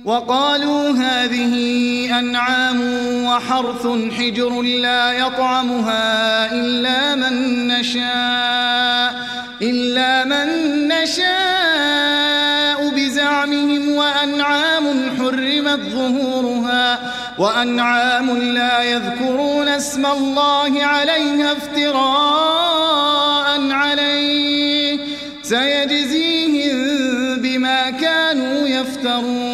وقالوا هذه أنعام وحرث حجر لا يطعمها إلا من نشاء بزعمهم، وأنعام حرمت ظهورها وأنعام لا يذكرون اسم الله عليها افتراء عليه، سيجزيهم بما كانوا يفترون.